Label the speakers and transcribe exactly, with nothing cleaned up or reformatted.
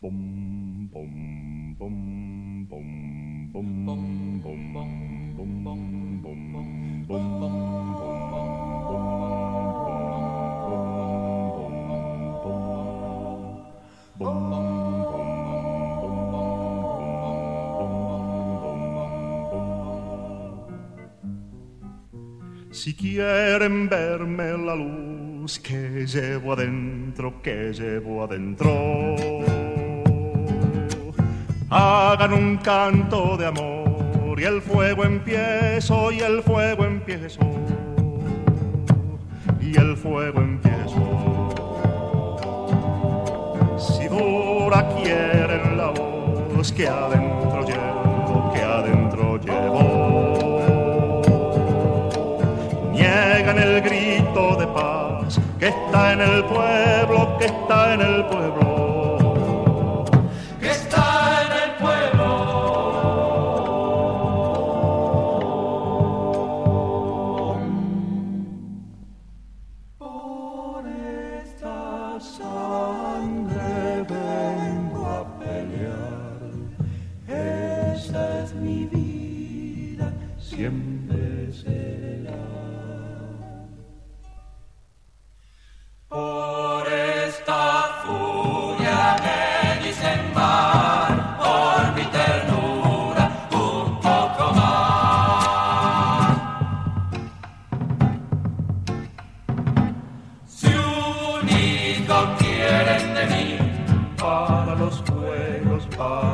Speaker 1: Bum, bum, bum, bum, bum, bum, bum, bum, bum, bum, bum, Si quieren verme la luz que llevo adentro, que llevo adentro, hagan un canto de amor y el fuego empiezo, y el fuego empiezo, y el fuego empiezo. Si dura quieren la voz que adentro llevo, que adentro llevo, niegan el grito de paz que está en el pueblo, que está en el pueblo, que está en el pueblo. Por esta sangre vengo a pelear, esa es mi vida, siempre será. Por esta furia que dicen mar, por mi ternura un poco más. Si único quieren de mí, para los juegos, para